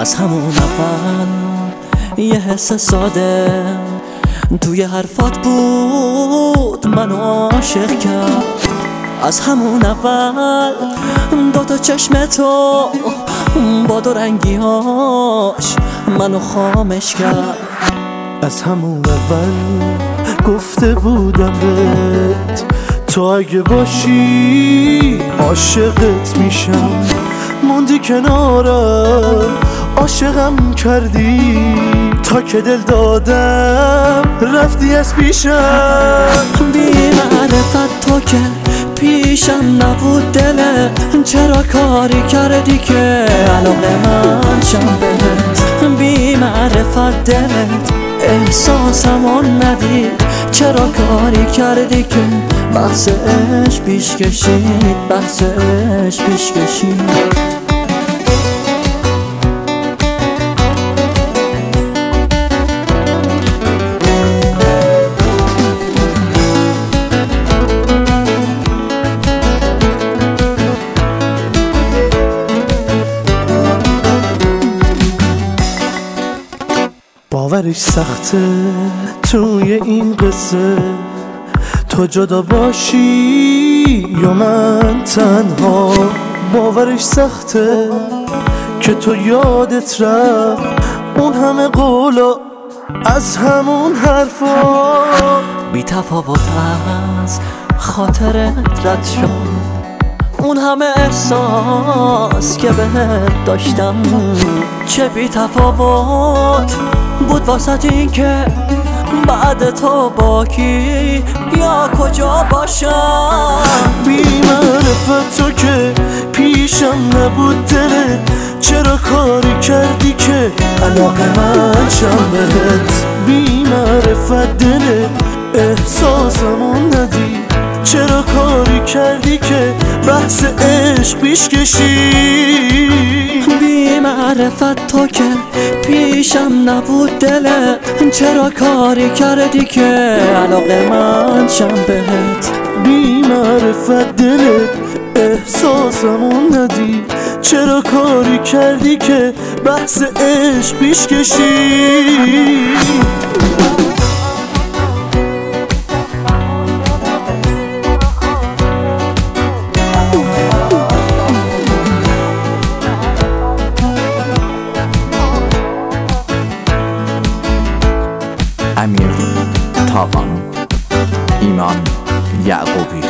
از همون اول یه حس ساده توی حرفات بود منو عاشق کرد. از همون اول دوتا چشم تو با دو رنگی‌هاش منو خامش کرد. از همون اول گفته بودم بهت تو اگه باشی عاشقت میشم. موندی کنارم عاشقم کردی تا که دل دادم رفتی از پیشم. بی معرفت تو که پیشم نبود دلت چرا کاری کردی که علاقه من شم بهت. بی معرفت دلت احساسمو ندید چرا کاری کردی که بحثش پیش کشید بحثش پیش کشید. باورش سخته توی این قصه تو جدا باشی یا من تنها. باورش سخته که تو یادت رفت اون همه قولا از همون حرفا. بی تفاوت از خاطرت رد شد اون همه احساس که بهت داشتم. چه بی تفاوت بود واسه این که بعد تو با کی یا کجا باشم. بی معرفت تو که پیشم نبود دلت چرا کاری کردی که علاقه من شم بهت. بی معرفت دلت احساسمو ندی چرا کاری کردی که بحث عشق پیش کشی. بی معرفت تو که پیشم نبود دلت چرا کاری کردی که علاقه من شم بهت. بی معرفت دلت احساسمو ندی چرا کاری کردی که بحث عشق پیش کشی. امیر تاوان، ایمان یعقوبی.